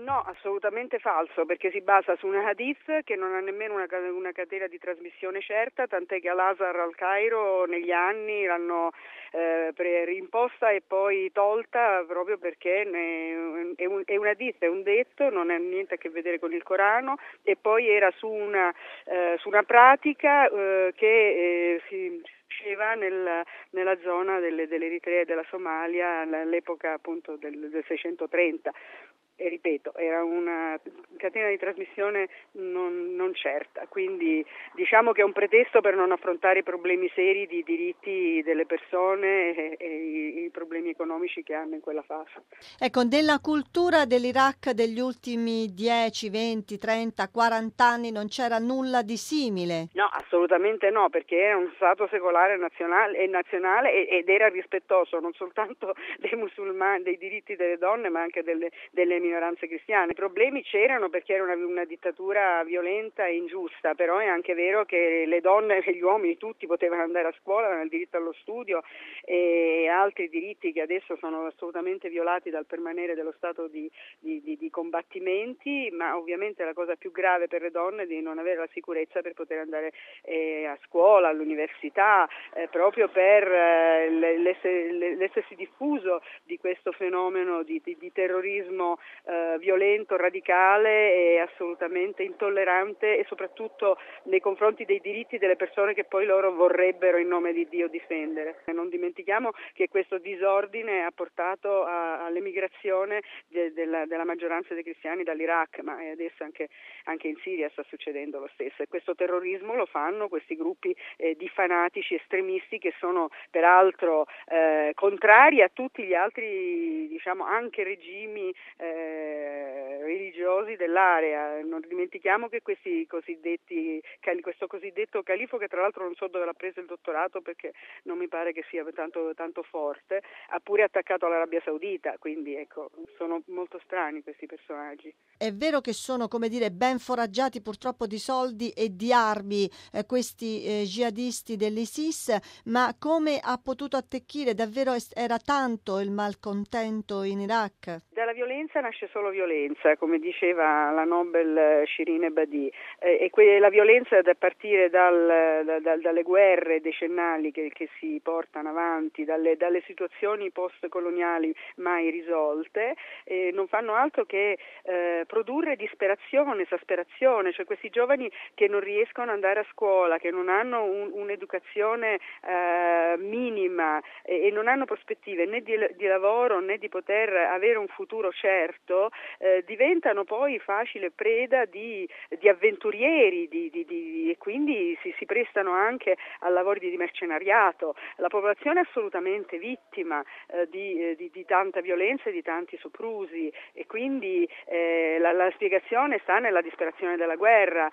No, assolutamente falso, perché si basa su una hadith che non ha nemmeno una catena di trasmissione certa, tant'è che al-Azhar al Cairo negli anni l'hanno rimposta e poi tolta proprio perché è un hadith, è un detto, non ha niente a che vedere con il Corano, e poi era su una pratica che si faceva nella zona dell'Eritrea e della Somalia all'epoca appunto del 630. E ripeto, era una catena di trasmissione non certa, quindi diciamo che è un pretesto per non affrontare i problemi seri di diritti delle persone e i problemi economici che hanno in quella fase. Ecco, nella cultura dell'Iraq degli ultimi 10, 20, 30, 40 anni non c'era nulla di simile. No, assolutamente no, perché era un Stato secolare nazionale ed era rispettoso non soltanto dei musulmani, dei diritti delle donne, ma anche delle minoranze cristiane. I problemi c'erano perché era una dittatura violenta e ingiusta, però è anche vero che le donne e gli uomini tutti potevano andare a scuola, avevano il diritto allo studio e altri diritti che adesso sono assolutamente violati dal permanere dello stato di combattimenti, ma ovviamente la cosa più grave per le donne è di non avere la sicurezza per poter andare a scuola, all'università, proprio per l'essersi diffuso di questo fenomeno di terrorismo violento, radicale e assolutamente intollerante, e soprattutto nei confronti dei diritti delle persone che poi loro vorrebbero in nome di Dio difendere. Non dimentichiamo che questo disordine ha portato all'emigrazione della maggioranza dei cristiani dall'Iraq, ma adesso anche in Siria sta succedendo lo stesso, e questo terrorismo lo fanno questi gruppi di fanatici estremisti che sono peraltro contrari a tutti gli altri, diciamo, anche regimi religiosi dell'area. Non dimentichiamo che questo cosiddetto califo, che tra l'altro non so dove l'ha preso il dottorato perché non mi pare che sia tanto forte, ha pure attaccato l'Arabia Saudita, quindi ecco, sono molto strani questi personaggi. È vero che sono, come dire, ben foraggiati purtroppo di soldi e di armi questi jihadisti dell'ISIS, ma come ha potuto attecchire? Davvero era tanto il malcontento in Iraq? Dalla violenza nasce solo violenza, come diceva la Nobel Shirin Ebadi, e la violenza da partire dalle guerre decennali che si portano avanti, dalle situazioni post-coloniali mai risolte, non fanno altro che produrre disperazione, esasperazione, cioè questi giovani che non riescono ad andare a scuola, che non hanno un'educazione minima e non hanno prospettive né di lavoro né di poter avere un futuro certo, diventano poi facile preda di avventurieri e quindi si prestano anche a lavori di mercenariato. La popolazione è assolutamente vittima di tanta violenza e di tanti soprusi, e quindi la spiegazione sta nella disperazione della guerra.